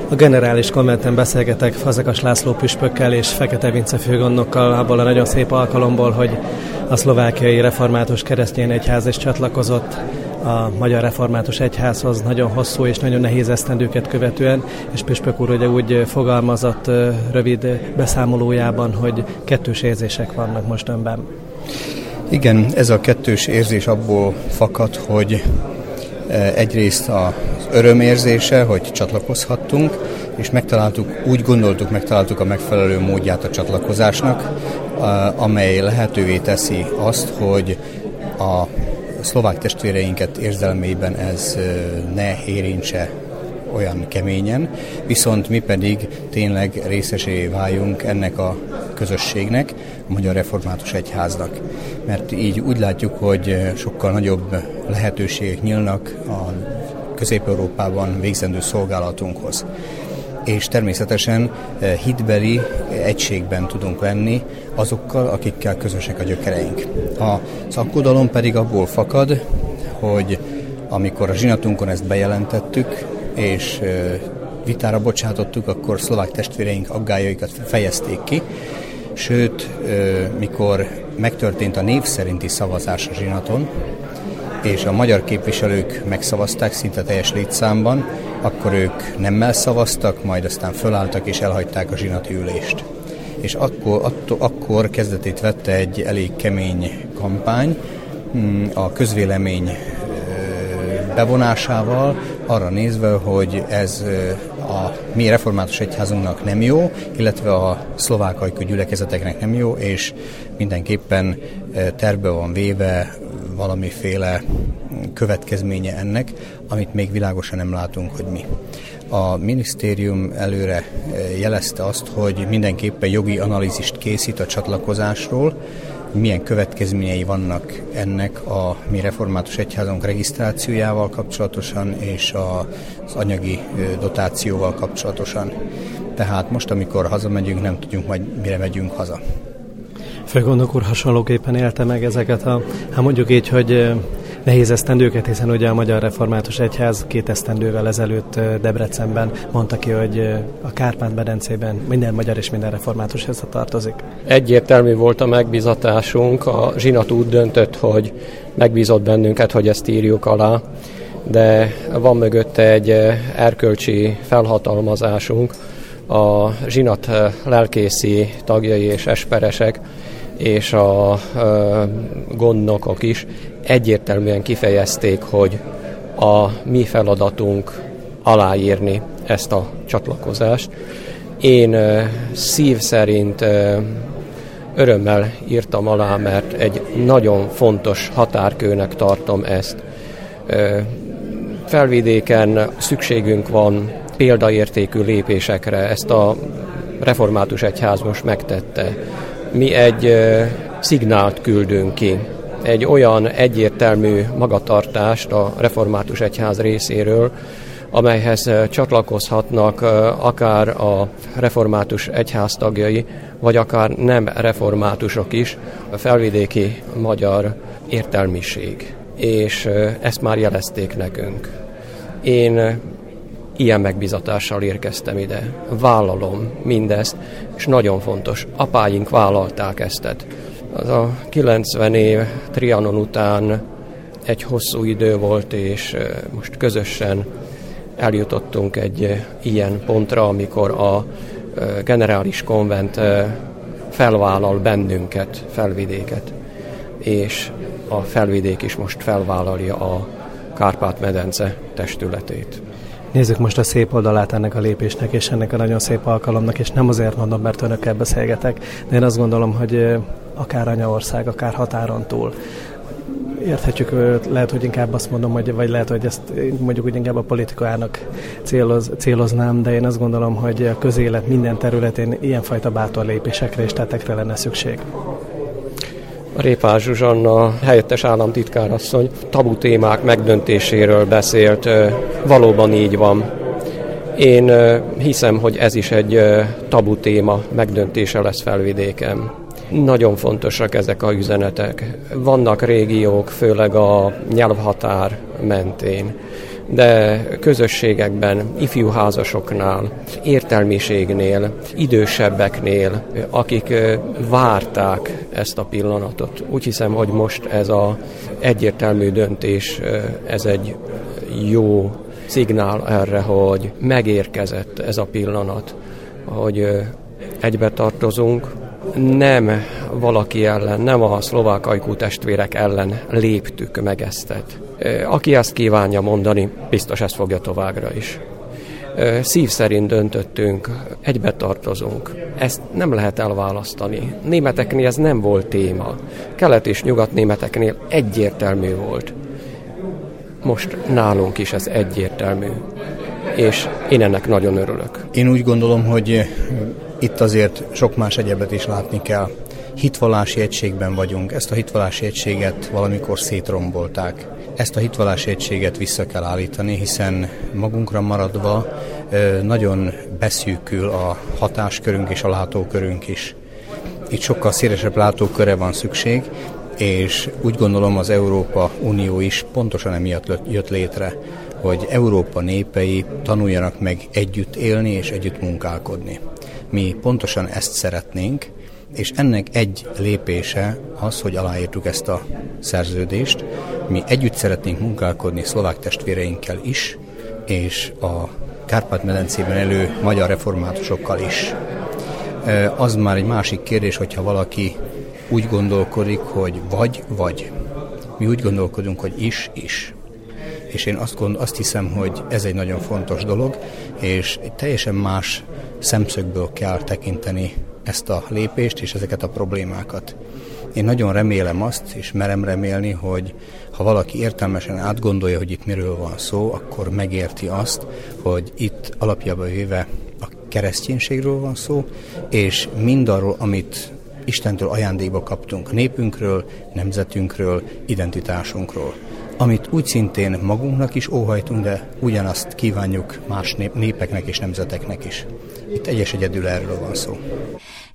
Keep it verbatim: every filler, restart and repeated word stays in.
A generális konventen beszélgetek Fazekas László püspökkel és Fekete Vince főgondnokkal abból a nagyon szép alkalomból, hogy a szlovákiai református keresztény egyház is csatlakozott a Magyar Református Egyházhoz nagyon hosszú és nagyon nehéz esztendőket követően, és püspök úr ugye úgy fogalmazott rövid beszámolójában, hogy kettős érzések vannak most önben. Igen, ez a kettős érzés abból fakad, hogy egyrészt az örömérzése, hogy csatlakozhattunk, és megtaláltuk, úgy gondoltuk, megtaláltuk a megfelelő módját a csatlakozásnak, amely lehetővé teszi azt, hogy a szlovák testvéreinket érzelmében ez ne érintse olyan keményen, viszont mi pedig tényleg részesé váljunk ennek a közösségnek, a Magyar Református Egyháznak. Mert így úgy látjuk, hogy sokkal nagyobb lehetőségek nyílnak a Közép-Európában végzendő szolgálatunkhoz. És természetesen hitbeli egységben tudunk lenni azokkal, akikkel közösek a gyökereink. Az aggodalom pedig abból fakad, hogy amikor a zsinatunkon ezt bejelentettük, és vitára bocsátottuk, akkor szlovák testvéreink aggályaikat fejezték ki, sőt, mikor megtörtént a név szerinti szavazás a zsinaton, és a magyar képviselők megszavazták szinte teljes létszámban, akkor ők nemmel szavaztak, majd aztán fölálltak és elhagyták a zsinati ülést. És akkor, attól, akkor kezdetét vette egy elég kemény kampány a közvélemény bevonásával, arra nézve, hogy ez a mi református egyházunknak nem jó, illetve a szlovák ajkú gyülekezeteknek nem jó, és mindenképpen tervbe van véve valamiféle következménye ennek, amit még világosan nem látunk, hogy mi. A minisztérium előre jelezte azt, hogy mindenképpen jogi analízist készít a csatlakozásról, milyen következményei vannak ennek a mi református egyházunk regisztrációjával kapcsolatosan és az anyagi dotációval kapcsolatosan. Tehát most, amikor hazamegyünk, nem tudjunk majd, mire megyünk haza. Főgondnok úr hasonlóképpen élte meg ezeket a, hát mondjuk így, hogy nehéz esztendőket, hiszen ugye a Magyar Református Egyház két esztendővel ezelőtt Debrecenben mondta ki, hogy a Kárpát-medencében minden magyar és minden reformátushoz tartozik. Egyértelmű volt a megbízatásunk, a zsinat úgy döntött, hogy megbízott bennünket, hogy ezt írjuk alá, de van mögötte egy erkölcsi felhatalmazásunk, a zsinat lelkészi tagjai és esperesek, és a gondnokok is egyértelműen kifejezték, hogy a mi feladatunk aláírni ezt a csatlakozást. Én szív szerint örömmel írtam alá, mert egy nagyon fontos határkőnek tartom ezt. Felvidéken szükségünk van példaértékű lépésekre, ezt a református egyház most megtette. Mi egy szignált küldünk ki, egy olyan egyértelmű magatartást a református egyház részéről, amelyhez csatlakozhatnak akár a református egyház tagjai, vagy akár nem reformátusok is, a felvidéki magyar értelmiség. És ezt már jelezték nekünk. Én ilyen megbízatással érkeztem ide. Vállalom mindezt, és nagyon fontos, apáink vállalták eztet. Az a kilencven év Trianon után egy hosszú idő volt, és most közösen eljutottunk egy ilyen pontra, amikor a generális konvent felvállal bennünket, Felvidéket, és a Felvidék is most felvállalja a Kárpát-medence testületét. Nézzük most a szép oldalát ennek a lépésnek és ennek a nagyon szép alkalomnak, és nem azért mondom, mert önökkel beszélgetek, de én azt gondolom, hogy akár anyaország, akár határon túl. Érthetjük, lehet, hogy inkább azt mondom, hogy, vagy lehet, hogy ezt mondjuk úgy inkább a politikának céloz, céloznám, de én azt gondolom, hogy a közélet minden területén ilyenfajta bátor lépésekre és tettekre lenne szükség. Répás Zsuzsanna, helyettes államtitkárasszony tabu témák megdöntéséről beszélt. Valóban így van. Én hiszem, hogy ez is egy tabu téma megdöntése lesz Felvidéken. Nagyon fontosak ezek a üzenetek. Vannak régiók, főleg a nyelvhatár mentén, de közösségekben, ifjúházasoknál, értelmiségnél, idősebbeknél, akik várták ezt a pillanatot. Úgy hiszem, hogy most ez az egyértelmű döntés, ez egy jó szignál erre, hogy megérkezett ez a pillanat, hogy egybe tartozunk. Nem valaki ellen, nem a szlovák ajkú testvérek ellen léptük meg ezt. Aki ezt kívánja mondani, biztos ezt fogja továbbra is. Szív szerint döntöttünk, egybe tartozunk. Ezt nem lehet elválasztani. Németeknél ez nem volt téma. Kelet és nyugat németeknél egyértelmű volt. Most nálunk is ez egyértelmű. És én ennek nagyon örülök. Én úgy gondolom, hogy itt azért sok más egyebet is látni kell. Hitvallási egységben vagyunk. Ezt a hitvallási egységet valamikor szétrombolták. Ezt a hitvallási egységet vissza kell állítani, hiszen magunkra maradva nagyon beszűkül a hatáskörünk és a látókörünk is. Itt sokkal szélesebb látókörre van szükség, és úgy gondolom az Európa Unió is pontosan emiatt jött létre, hogy Európa népei tanuljanak meg együtt élni és együtt munkálkodni. Mi pontosan ezt szeretnénk, és ennek egy lépése az, hogy aláírtuk ezt a szerződést. Mi együtt szeretnénk munkálkodni szlovák testvéreinkkel is, és a Kárpát-medencében élő magyar reformátusokkal is. Az már egy másik kérdés, hogyha valaki úgy gondolkodik, hogy vagy, vagy. Mi úgy gondolkodunk, hogy is, is. És én azt, gond, azt hiszem, hogy ez egy nagyon fontos dolog, és egy teljesen más szemszögből kell tekinteni ezt a lépést és ezeket a problémákat. Én nagyon remélem azt, és merem remélni, hogy ha valaki értelmesen átgondolja, hogy itt miről van szó, akkor megérti azt, hogy itt alapjában véve a kereszténységről van szó, és mindarról, amit Istentől ajándékba kaptunk népünkről, nemzetünkről, identitásunkról. Amit úgy szintén magunknak is óhajtunk, de ugyanazt kívánjuk más nép, népeknek és nemzeteknek is. Itt egyes egyedül erről van szó.